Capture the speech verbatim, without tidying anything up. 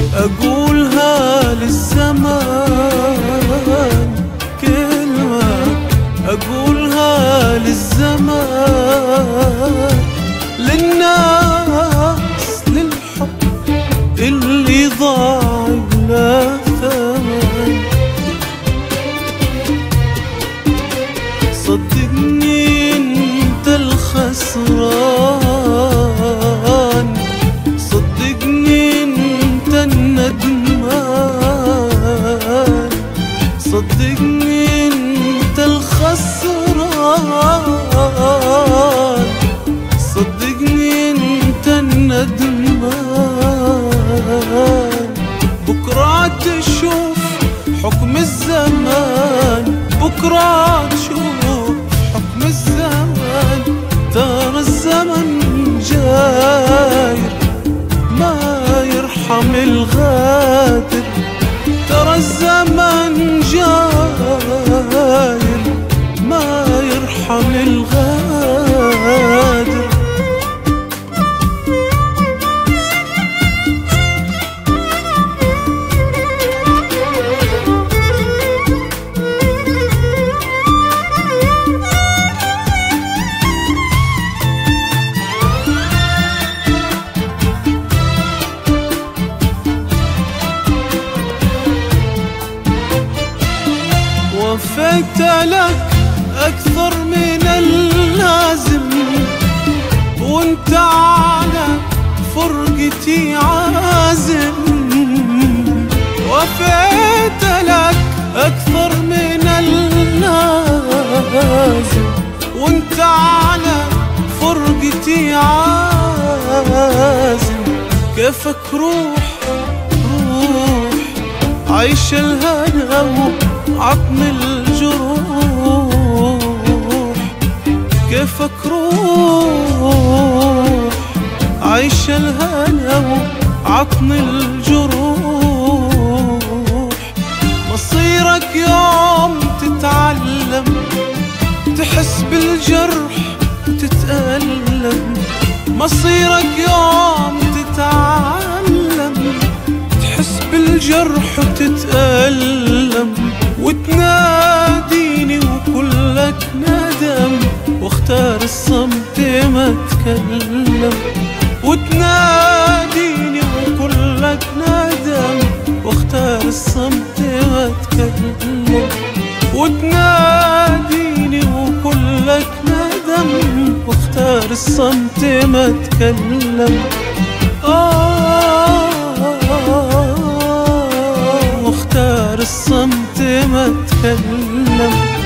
أقولها للزمان، كلمة أقولها للزمان، للناس للحب اللي ضاع بلا ثمن. صدقني انت الخسران، صدقني انت الندمان، صدقني انت الخسران، صدقني انت الندمان. بكرة تشوف حكم الزمان، بكرة تشوف حكم الزمان. ترى الزمن جاير ما يرحم الغادر، ترى الزمن جاير ما يرحم الغادر. وفيت لك أكثر من اللازم، وانت على فرقتي عازم. وفيت لك أكثر من اللازم، وانت على فرقتي عازم. كيفك روح روح عيش الهنا عطم الجروح، كيفك روح عيش الهنا عطم الجروح. مصيرك يوم تتعلم تحس بالجرح وتتألم، مصيرك يوم تتعلم تحس بالجرح وتتألم. وتناديني وكلك ندم واختار الصمت ما اتكلم، وتناديني وكلك ندم واختار الصمت ما اتكلم، وتناديني وكلك ندم واختار الصمت ما اتكلم. آه واختار الصمت ما اتكلم.